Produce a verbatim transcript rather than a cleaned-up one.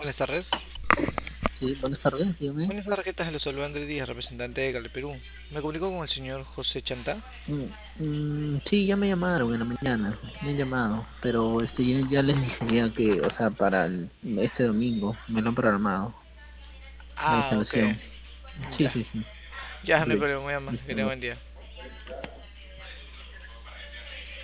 Buenas tardes. Sí, buenas tardes, dígame. Buenas tardes, ¿qué tal? Los saluda Andrés Díaz, representante de Gal Perú. Me comunico con el señor José Chantá. Mm, mm, sí, ya me llamaron en la mañana, me han llamado, pero este, ya, ya les dije ya que, o sea, para el- este domingo me lo han programado, la Ah, ok. instalación. Sí, Ya. sí, sí. Ya, no hay Re- problema, muy amable. Que tenga Listo. buen día.